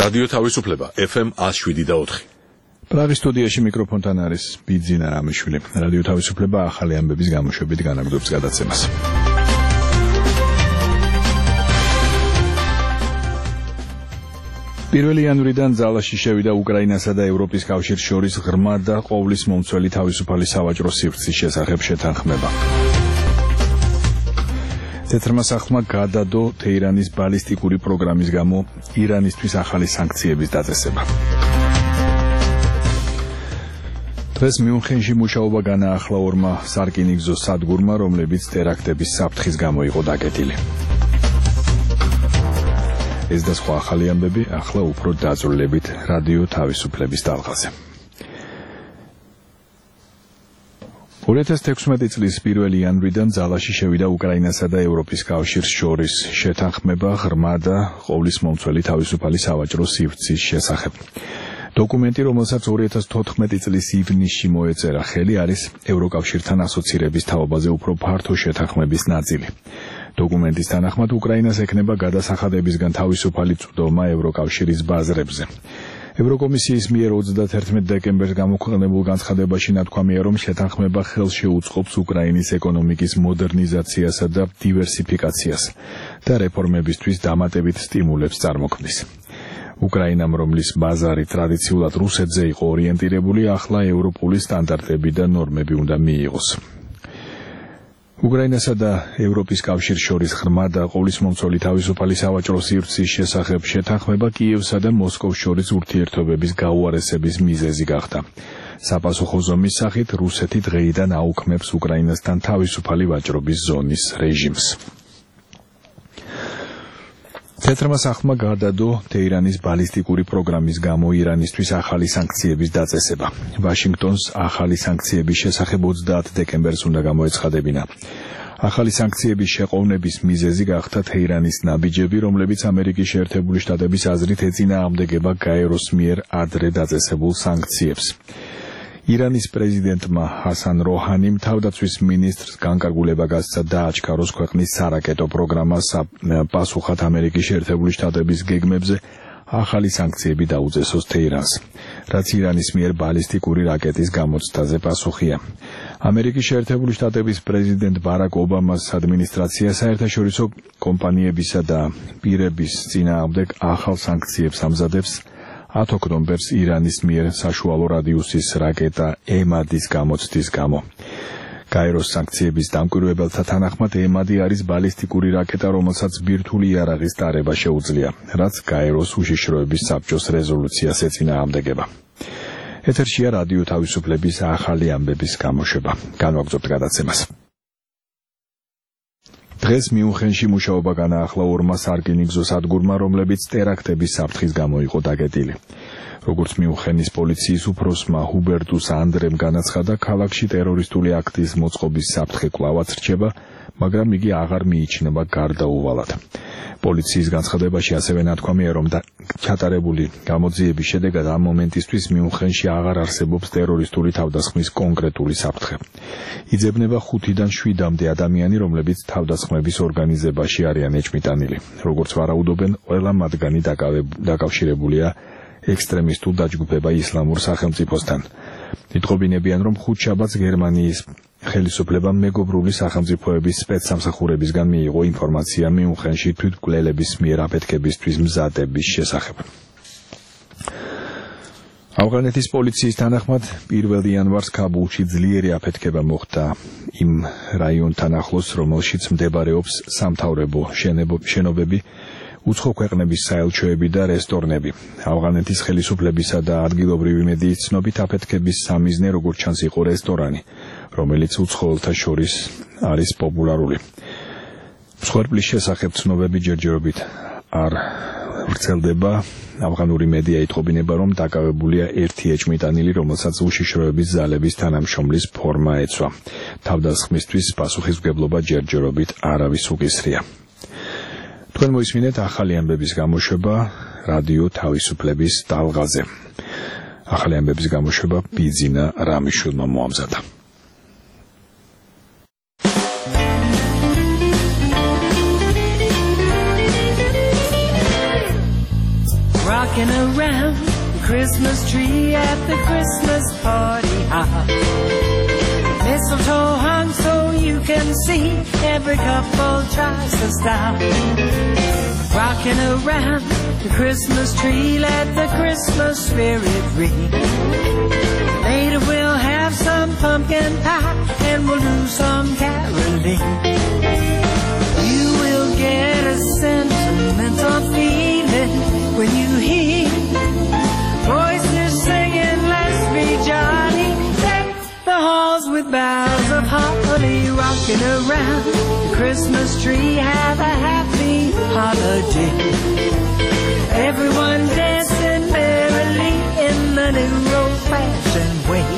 რადიო თავისუფლება FM 107.4. პრაღის სტუდიაში მიკროფონთან არის ბიძინა რამიშვილი. რადიო თავისუფლება ახალი ამბების გამოშვებით განაგრძობს გადაცემას. პირველი იანვრიდან ძალაში შევიდა უკრაინასა და ევროპის კავშირს შორის ღრმა და ყოვლის მომცველი თავისუფალი სავაჭრო სივრცის შესახებ შეთანხმება. თეთრმა სახლმა გადადო თეირანის ბალისტიკური პროგრამის გამო ირანისთვის ახალი სანქციების დაწესება. დღეს მიუნხენში მუშაობა განაახლა ორმა სარკინიგზო სადგურმა, რომლებიც ტერაქტების საფრთხის გამო იყო დაკეტილი. ეს და სხვა ახალი ამბები ახლა უფრო დაწვრილებით რადიო თავისუფლების ტალღაზე. 2016 წლის 1 იანვრიდან ძალაში შევიდა უკრაინასა და ევროპის კავშირს შორის შეთანხმება ღრმა და ყოვლის მომცველი თავისუფალი სავაჭრო სივრცის შესახებ. დოკუმენტი, რომელსაც 2014 წლის ივნისში მოეწერა ხელი, არის ევროკავშირთან ასოცირების თაობაზე უფრო ფართო შეთანხმების ნაწილი. დოკუმენტის თანახმად უკრაინას ექნება გადასახადებისგან თავისუფალი წვდომა ევროკავშირის ბაზრებზე. ევროკომისიის მიერ 31 დეკემბერს გამოქვეყნებულ განცხადებაში ნათქვამია, რომ შეთანხმება ხელს შეუწყობს უკრაინის ეკონომიკის მოდერნიზაციასა და დივერსიფიკაციას და რეფორმებისთვის დამატებით სტიმულებს წარმოქმნის. უკრაინამ, რომლის ბაზარი ტრადიციულად რუსეთზე იყო ორიენტირებული, ახლა ევროპული სტანდარტები და ნორმები უნდა მიიღოს. უკრაინასა და ევროპის კავშირს შორის ღრმა და ყოვლის მომცველი თავისუფალი სავაჭრო სივრცის შესახებ შეთანხმება კიევსა და მოსკოვს შორის ურთიერთობების გაუარესების მიზეზი გახდა. საპასუხო ზომის სახით რუსეთი დღეიდან აუქმებს უკრაინასთან თავისუფალი ვაჭრობის ზონის რეჟიმს. თეთრმა სახლმა გადადო თეირანის ბალისტიკური პროგრამის გამო ირანისთვის ახალი სანქციების დაწესება. ვაშინგტონს ახალი სანქციების შესახებ 30 დეკემბერს უნდა გამოეცხადებინა. ახალი სანქციების შეყოვნების მიზეზი გახდა თეირანის ნაბიჯები, რომლებიც ამერიკის შეერთებული შტატების აზრით ეწინააღმდეგება გაეროს მიერ ადრე დაწესებულ სანქციებს. ირანის პრეზიდენტმა ჰასან როჰანიმ თავდაცვის მინისტრს განკარგულება გასცა დააჩქაროს ქვეყნის სარაკეტო პროგრამას პასუხად ამერიკის შეერთებული შტატების გეგმებზე ახალი სანქციები დაუწესოს თეირანს, რაც ირანის მიერ ბალისტიკური რაკეტის გამოცდაზე პასუხია. ამერიკის შეერთებული შტატების პრეზიდენტ ბარაკ ობამას ადმინისტრაცია საერთაშორისო კომპანიებისა და პირების წინააღმდეგ ახალ სანქციებს ამზადებს 10 ოქტომბერს ირანის მიერ საშუალო რადიუსის რაკეტა ემადის გამოცდის გამო. გაეროს სანქციების დამკვირვებელთა თანახმად ემადი არის ბალისტიკური რაკეტა, რომელსაც ბირთვული იარაღის ტარება შეუძლია, რაც გაეროს უშიშროების საბჭოს რეზოლუციას ეწინააღმდეგება. ეთერშია რადიო თავისუფლების ახალი ამბების გამოშვება. განვაგრძობთ გადაცემას. დღეს მიუნხენში მუშაობა განაახლა ორმა სარკინიგზო სადგურმა, რომლებიც ტერაქტების საფრთხის გამო იყო დაკეტილი. როგორც მიუნხენის პოლიციის უფროსმა ჰუბერტუს ანდრემ განაცხადა, ქალაქში ტერორისტული აქტის მოწყობის საფრთხე კვლავაც რჩება, მაგრამ იგი აღარ მიიჩნევა გარდაუვალად. პოლიციის განცხადებაში ასევე ნათქვამია, რომ ჩატარებული გამოძიების შედეგად ამ მომენტისთვის მიუნხენში აღარ არსებობს ტერორისტული თავდასხმის კონკრეტული საფრთხე. იძებნება 5-დან 7-მდე ადამიანი, რომლებიც თავდასხმების ორგანიზებაში არიან ეჭმიტანილი. როგორც ვარაუდობენ, ყველა მათგანი დაკავშირებულია ექსტრემისტულ დაჯგუფება ისლამურ სახელმწიფოსთან. იტყობინებიან, რომ ხუთშაბათს გერმანიის ხელისუფლებამ მეგობრული სახელმწიფოების სპეცსამსახურებისგან მიიღო ინფორმაცია მიუნხენში თვითმკვლელების მიერ აფეთქებისთვის მზადების შესახებ. ავღანეთის პოლიციის თანახმად 1 იანვარს ქაბულში ძლიერი აფეთქება მოხდა იმ რაიონთან ახლოს, რომელშიც მდებარეობს სამთავრობო შენობები, უცხო ქვეყნების საელჩოები და რესტორნები. ავღანეთის ხელისუფლებისა და ადგილობრივი მედიის ცნობით აფეთქების სამიზნე, როგორც ჩანს, იყო რესტორანი, რომელიც უცხოელთა შორის არის პოპულარული. მსხვერპლის შესახებ ცნობები ჯერჯერობით არ ვრცელდება. ავღანური მედია იტყობინება, რომ დაკავებულია ერთი ეჭმიტანილი, რომელსაც უშიშროების ძალების თანამშრომლის ფორმა ეცვა. თავდასხმისთვის პასუხისმგებლობა ჯერჯერობით არავის უკისრია. თქვენ მოისმინეთ ახალი ამბების გამოშვება რადიო თავისუფლების ტალღაზე. ახალი ამბების გამოშვება ბიძინა რამიშვილმა მოამზადა. Rocking around the Christmas tree at the Christmas party hop. Mistletoe hung so you can see, every couple tries to stop. Rocking around the Christmas tree, let the Christmas spirit ring. Later we'll have some pumpkin pie and we'll do some caroling. You will get a sentimental feeling when you hear voices singing, let's be jolly. Deck the halls with boughs of holly. Rocking around the Christmas tree, have a happy holiday. Everyone dancing merrily in the new old-fashioned way.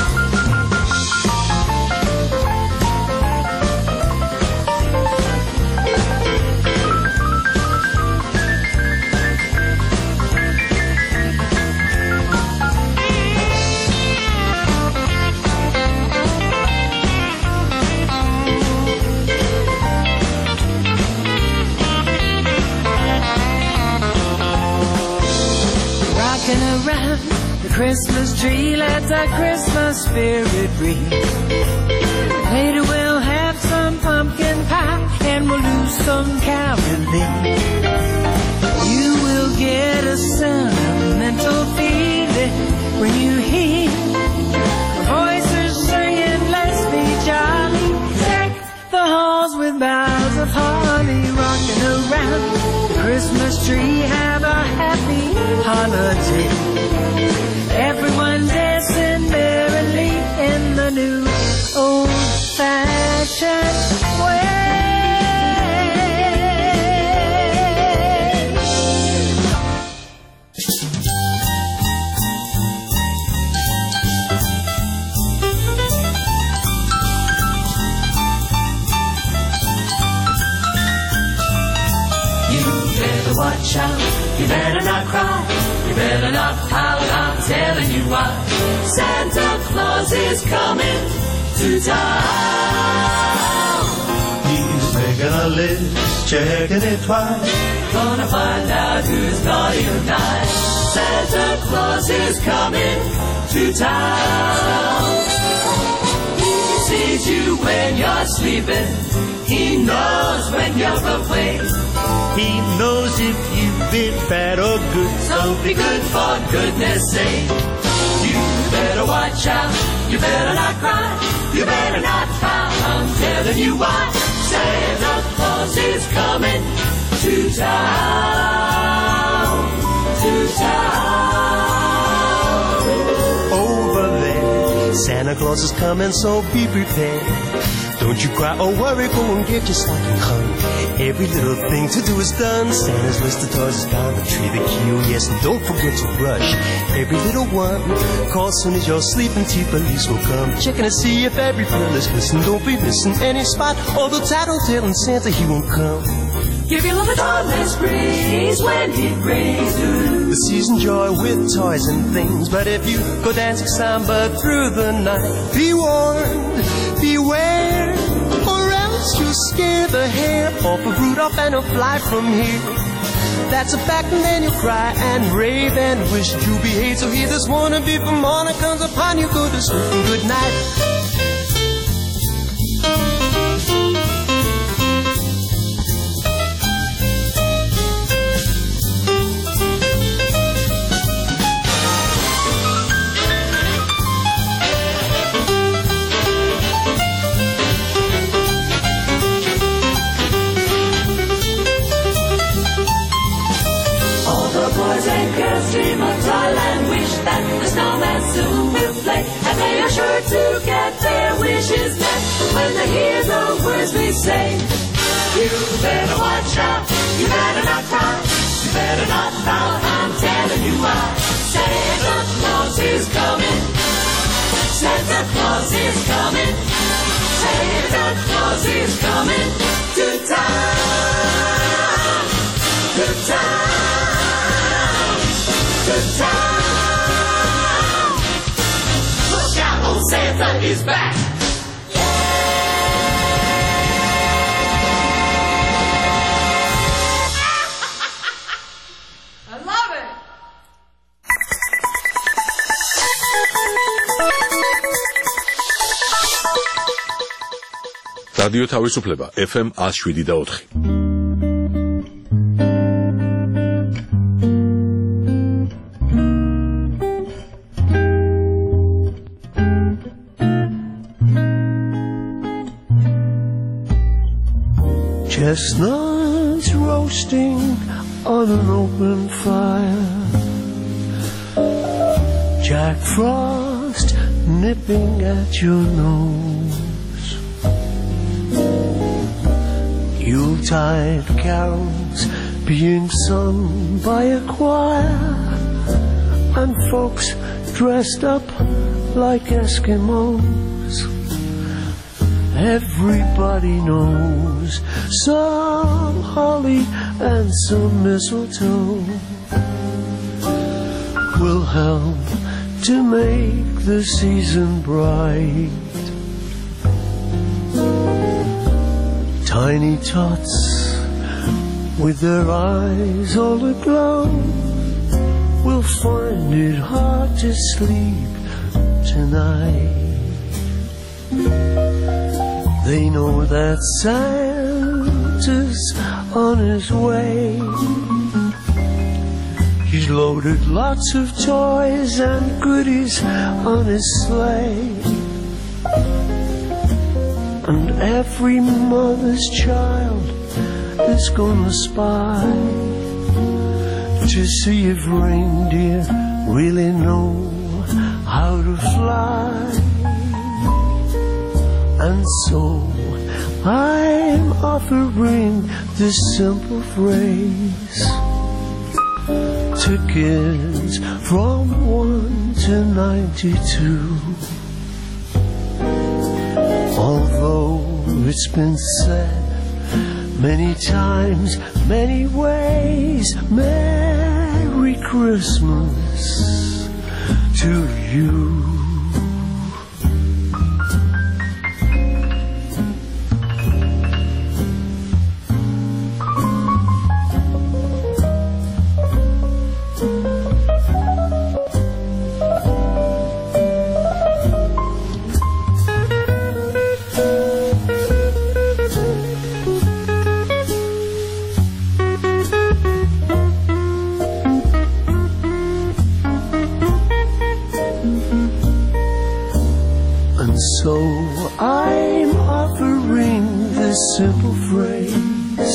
Around the Christmas tree, let the Christmas spirit ring. Later we'll have some pumpkin pie and we'll do some caroling. You will get a sentimental feeling when you hear voices singing, let's be jolly. Deck the halls with boughs of holly. Rocking around the Christmas tree, have a happy holiday. Everyone dancing merrily in the new old-fashioned way. You better watch out, you better not cry, you better not pout, I'm telling you why. Santa Claus is coming to town. He's making a list, checking it twice. Gonna find out who's naughty or nice. Santa Claus is coming to town. He sees you when you're sleeping. He knows when you're awake. He knows if you've been bad or good. So be good for goodness sake. You better watch out, you better not cry, you better not pout, I'm telling you why. Santa Claus is coming to town, to town. Over there, Santa Claus is coming, so be prepared. Don't you cry or worry, go and get your stocking hung. Every little thing to do is done. Santa's list of toys is bound to tree the key. Oh yes, and don't forget to brush every little one. Call soon as you're sleeping, T-Police will come. Checking to see if every pill is missing. Don't be missing any spot, although tattletelling Santa, he won't come. Give your love a dawnless breeze when he brings you the season joy with toys and things. But if you go dancing samba through the night, be warned, beware, or else you'll scare the hair off of Rudolph and he'll fly from here. That's a fact, and then you'll cry and rave and wish you behave. So hear this warning before morning comes upon you. Go to sleep and good night. boys and girls dream of toyland, wish that the snowman soon will play, and they are sure to get their wishes met when they hear the words we say. You better watch out, you better not cry, you better not pout, I'm telling you why. Santa Claus is coming, Santa Claus is coming, Santa Claus is coming to town, to town, to town. Look out, old Santa is back. რადიო თავისუფლება FM 107.4. Chestnuts roasting on an open fire, Jack Frost nipping at your nose, Yuletide carols being sung by a choir, and folks dressed up like Eskimos. Everybody knows some holly and some mistletoe will help to make the season bright. Tiny tots with their eyes all aglow will find it hard to sleep tonight. They know that Santa's on his way. He's loaded lots of toys and goodies on his sleigh. And every mother's child is gonna spy to see if reindeer really know how to fly. And so I'm offering this simple phrase to kids from 1 to 92. Although it's been said many times, many ways, Merry Christmas to you. So I'm offering this simple phrase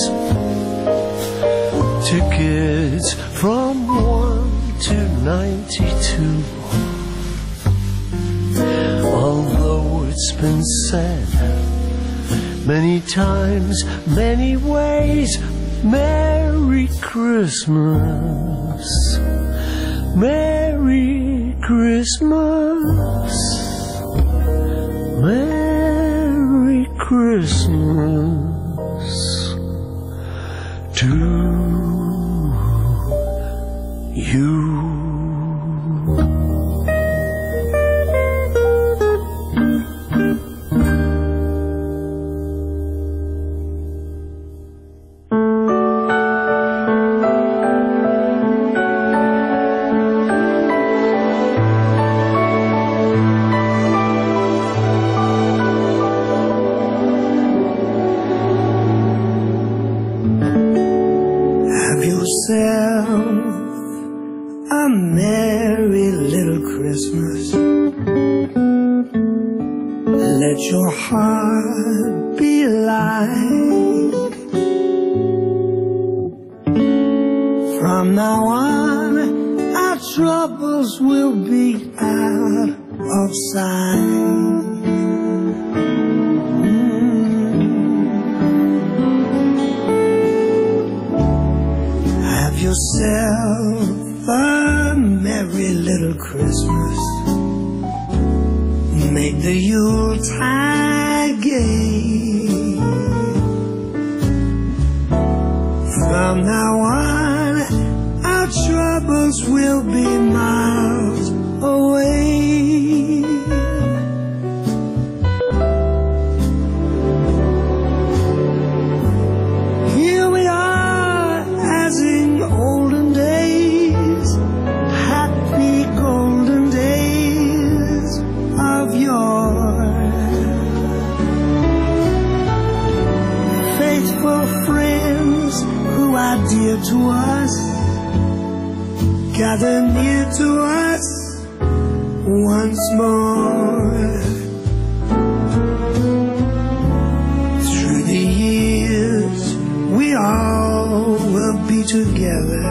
to kids from 1 to 92. Although it's been said many times, many ways, Merry Christmas, Merry Christmas, Merry Christmas to you. A merry little Christmas. Let your heart be light. From now on, our troubles will be out of sight. Have yourself a merry little Christmas. Make the Yuletide gay. From now on, our troubles will be miles away. Here we are, as in olden days, happy golden days of yore. dear to us, gather near to us once more. Through the years, we all will be together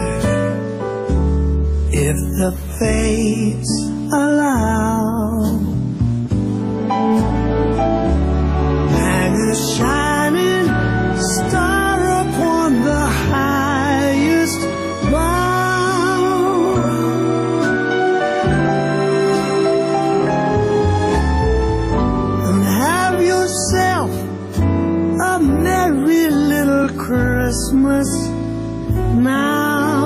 if the fates allow. Hang a shining star upon the highest bough, and have yourself a merry little Christmas now.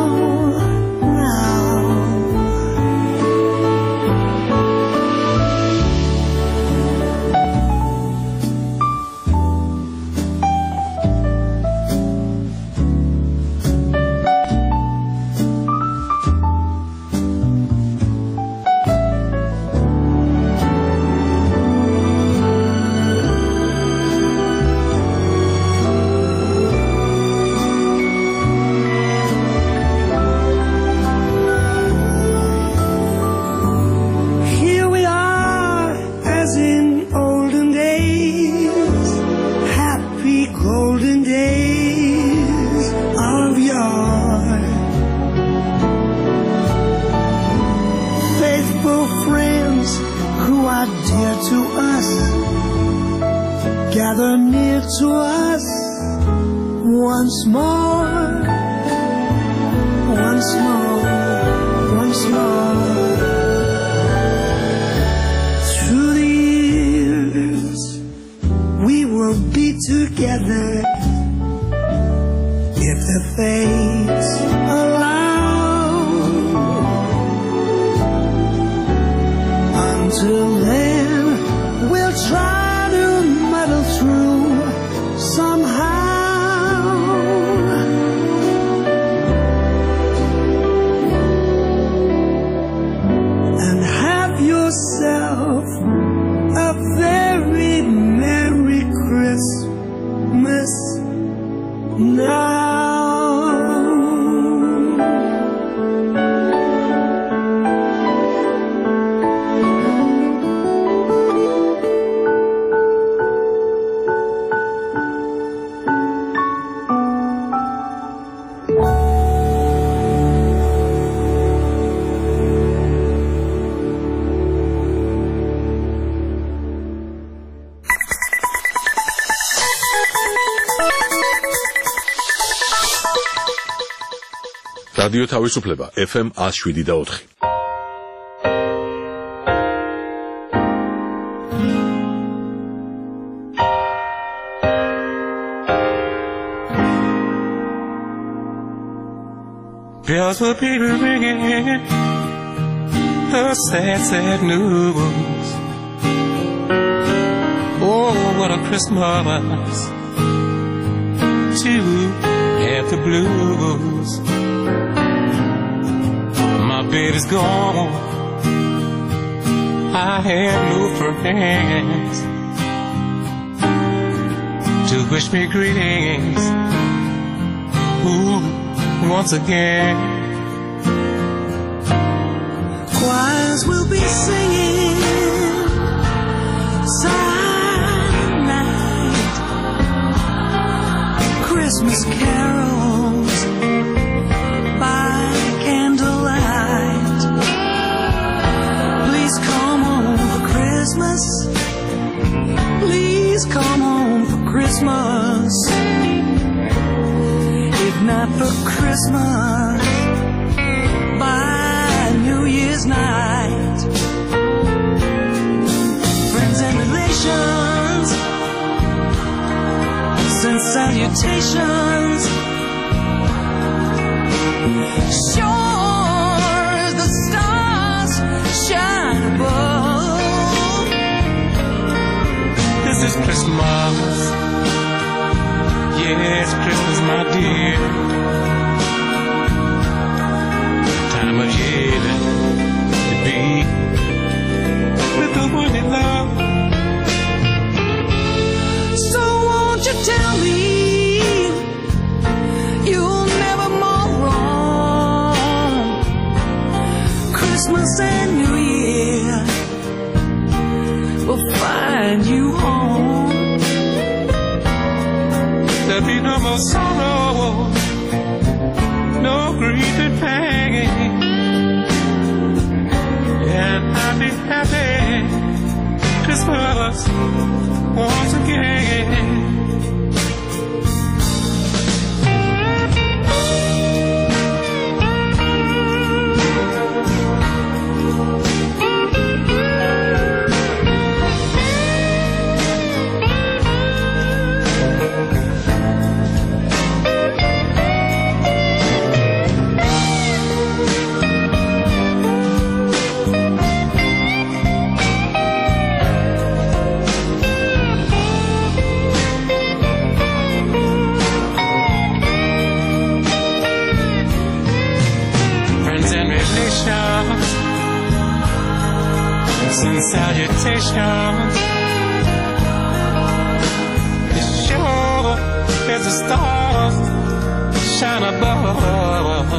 Gather near to us once more, once more, once more. Through the years, we will be together if the fates allow. Until then, we'll try through somehow, and have yourself a very Merry Christmas now. რადიო თავისუფლება FM 107.4. Bells will be ringing the sad, sad news. Oh, what a Christmas to have the blues. My baby's gone, I have no friends to wish me greetings. Ooh, once again. Choirs will be singing silent night, Christmas carols by candlelight. Please come home for Christmas, please come home for Christmas. If not for Christmas, by New Year's night. Friends and relations send salutations. Sure as the stars shine above, this is Christmas. Yes, Christmas, my dear. Time of year to be with the one you love. So won't you tell me you'll never more There'll be no more sorrow, no grief and pain, and I'll be happy Christmas once again. And salutations. It's sure as the stars shine above.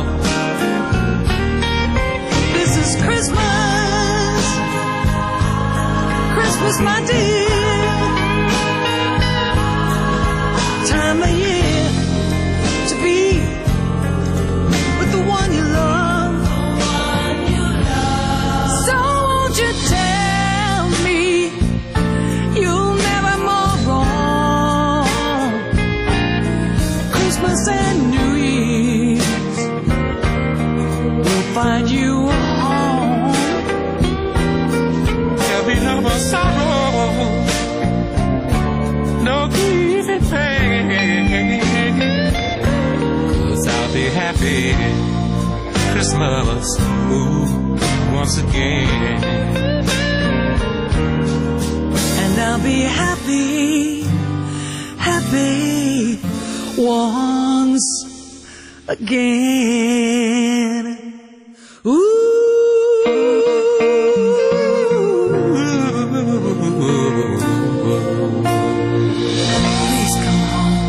This is Christmas, Christmas, my dear. Time of year to be with the one you love. So won't you tell me you'll never more wrong? Christmas and New Year's will find you home. There'll be no more sorrow, no grief and pain, 'cause I'll be happy Christmas, ooh, once again. And I'll be happy, happy once again. Ooh. Please come home.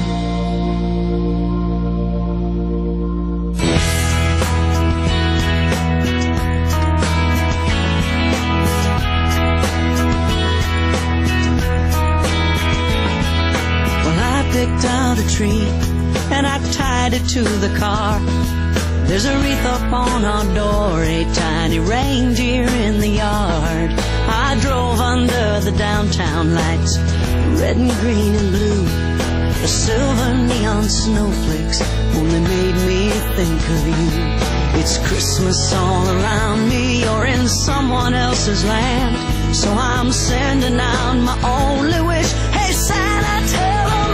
Picked out a tree and I tied it to the car. There's a wreath up on our door, a tiny reindeer in the yard. I drove under the downtown lights, red and green and blue. The silver neon snowflakes only made me think of you. It's Christmas all around me, you're in someone else's land. So I'm sending out my only wish. Hey Santa, tell them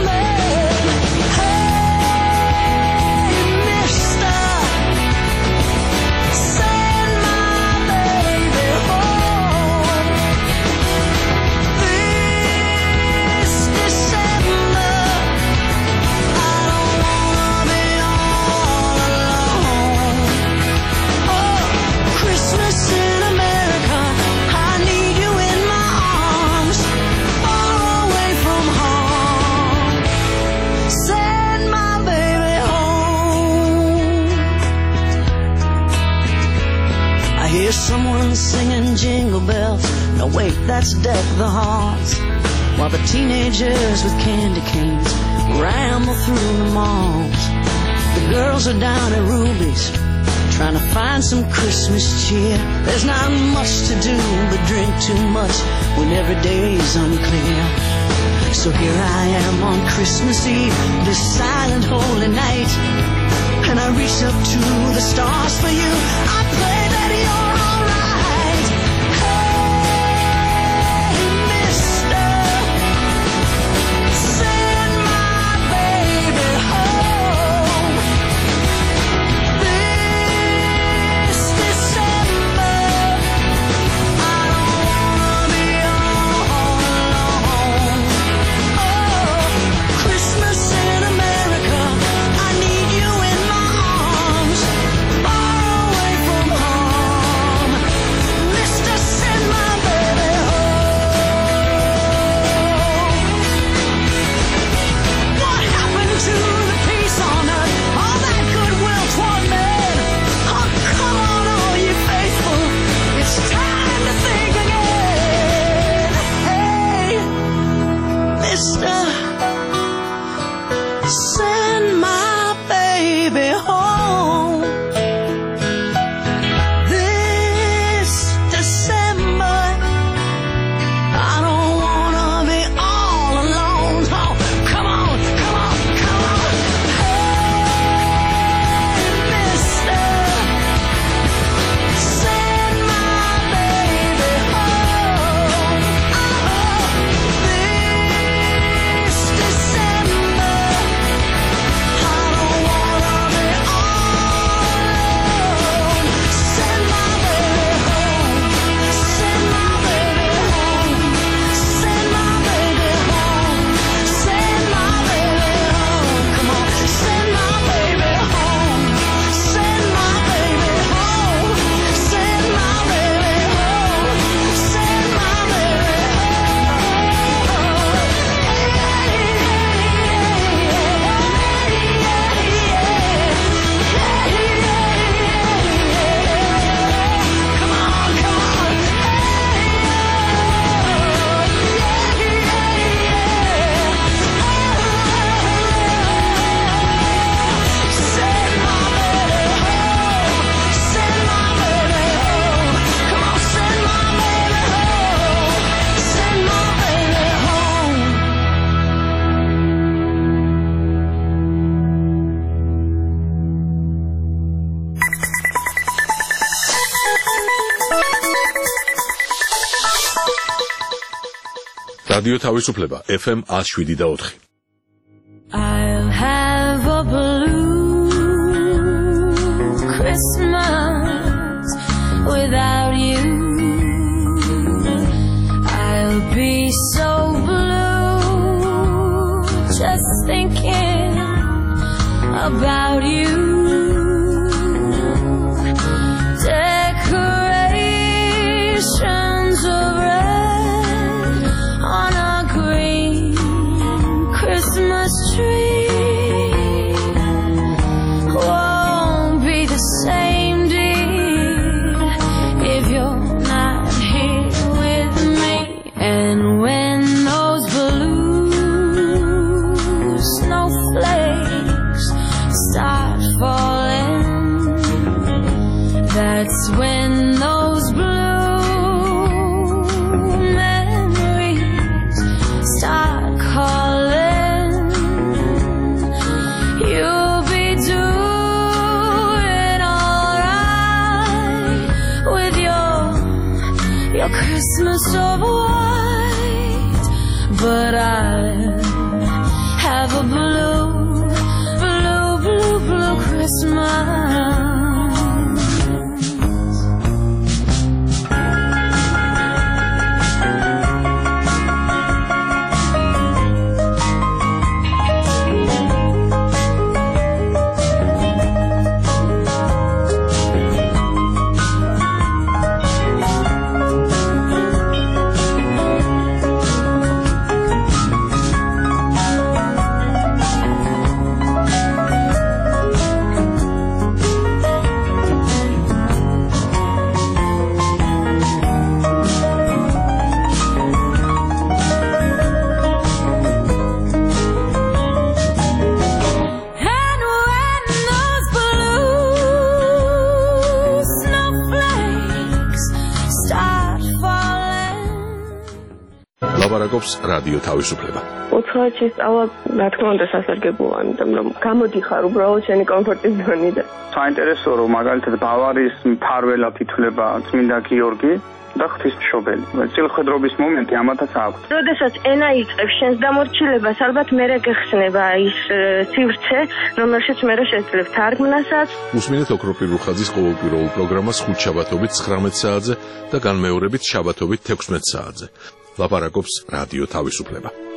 someone singing jingle bells. No wait, that's Deck the Halls. While the teenagers with candy canes ramble through the malls. The girls are down at Ruby's trying to find some Christmas cheer. There's not much to do but drink too much when every day's unclear. So here I am on Christmas Eve, this silent holy night, and I reach up to the stars for you. I pray that you're რადიო თავისუფლება FM 107.4. I'll have a blue Christmas without you. I'll be so blue just thinking about you. Decorations of red on a green Christmas tree won't be the same, dear, if you're not here with me. And when those blue snowflakes start falling, that's when those blue memories start calling. You'll be doing alright with your Christmas of white, but I'll have a blue Christmas. ლაპარაკობს რადიო თავისუფლება. უცხოეთში სწავლა, რა თქმა უნდა, სასარგებლოა, იმიტომ რომ გამოდიხარ უბრალოდ შენი კომფორტის ზონიდან. საინტერესოა, რომ მაგალითად ბავარიის მფარველად ითვლება წმინდა გიორგი და ღვთისმშობელი. წილხედრობის მომენტი ამათაც აქვს. როდესაც ენა იწყებს შენს დამორჩილებას, ალბათ მერე გეხსნება ის სივრცე, რომელშიც მერე შეძლებ თარგმნასაც. უსმინეთ ოქროპირ რუხაძის ყოველკვირეულ პროგრამას ხუთ შაბათობით 19 საათზე და განმეორებით შაბათობით 16 საათზე. ლაპარაკობს რადიო თავისუფლება.